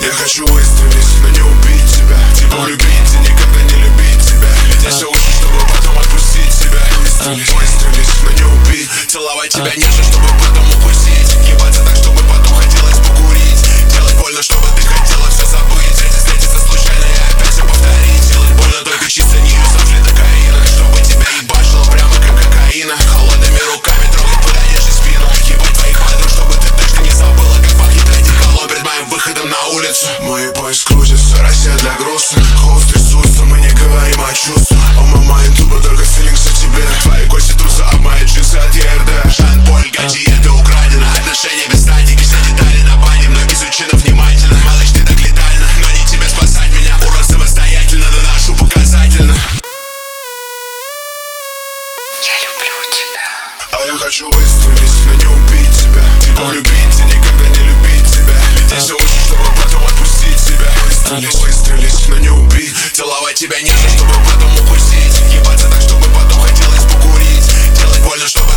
Я хочу выстрелить, но не убить тебя. Типа любить и никогда не любить тебя. Лететь все выше, чтобы потом отпустить тебя. Выстрелить, но не убить. Целовать тебя нежно, чтобы потом укусить. Ебаться так, чтобы потом хотелось покурить. Делать больно, чтобы ты хотела все забыть. Встретиться случайно и опять все повторить. Делать больно только чисто не юзав лидокаина. Чтобы тебя ебашило прямо как кокаина. Холодными руками трогать под одеждой спину. Ебать твоих подруг, чтобы ты точно не забыла, как пахнет одеколон перед моим выходом на улицу. Мои поезд крутится, Россия для грустных. Холст трясутся, мы не говорим о чувствах. On my mind, тупо только филингс о тебе. Твои кости трусы об мои джинсы от ЕРД. Жан-Поль Готье, ты украдена. Отношения без статики, все детали на бане. Мной изучено внимательно. Малыш, ты так летальна, но не тебе спасать меня. Урод самостоятельно, доношу показательно. Я люблю тебя. А я хочу выстрелить, но не убить тебя. Типа любить и никогда не любить тебя. Лететь все выше, чтобы потом отпустить себя. Выстрелить, но не убить. Целовать тебя нежно, чтобы потом укусить. Ебаться так, чтобы потом хотелось покурить. Делать больно, чтобы